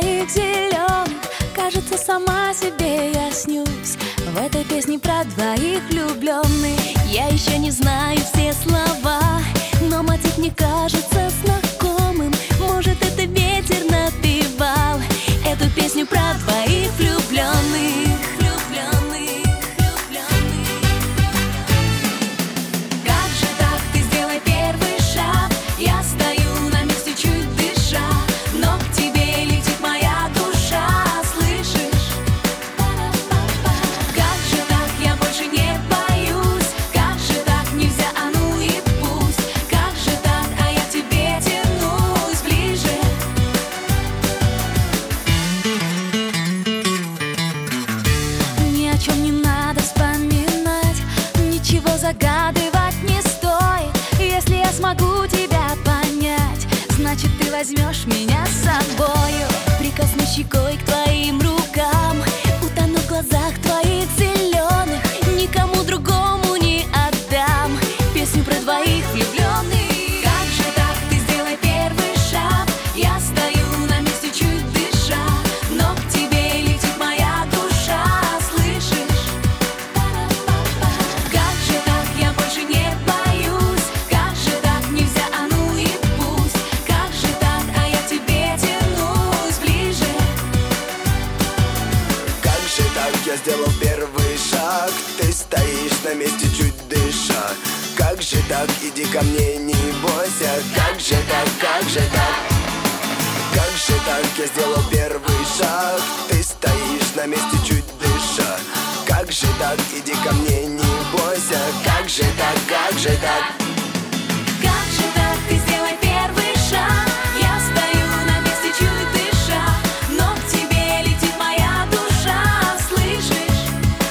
твоих зеленых. Кажется, сама себе я снюсь в этой песне про двоих влюбленных. Я еще не знаю все слова, но мотив мне кажется знакомым. Может, это ветер напевал эту песню про двоих влюбленных. Загадывать не стоит. Если я смогу тебя понять, значит, ты возьмешь меня с собою. Прикоснусь щекой к твоим рукам, утону в глазах твоих зеленых. Никому другому не отдам песню про двоих влюбленных. Как же так, ты сделай первый шаг. Я стою на месте, чуть дыша, но к тебе летит моя душа, слышишь? Я сделал первый шаг, ты стоишь на месте, чуть дыша. Как же так, иди ко мне, не бойся. Как же так, как же так? Как же так, я сделал первый шаг, ты стоишь на месте, чуть дыша. Как же так, иди ко мне, не бойся. Как же так, как же так? Как же так, ты сделай первый шаг. Я стою на месте, чуть дыша, но к тебе летит моя душа, слышишь?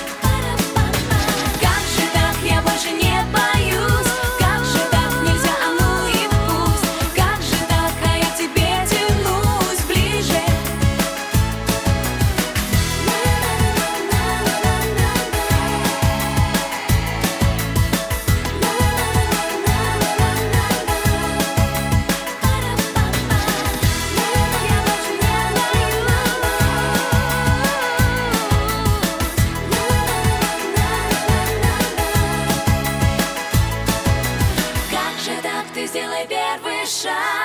Как же так, я больше не боюсь. Как же так, нельзя, а ну и пусть. Как же так, а я к тебе тянусь ближе. Как же так, ты сделай первый шаг.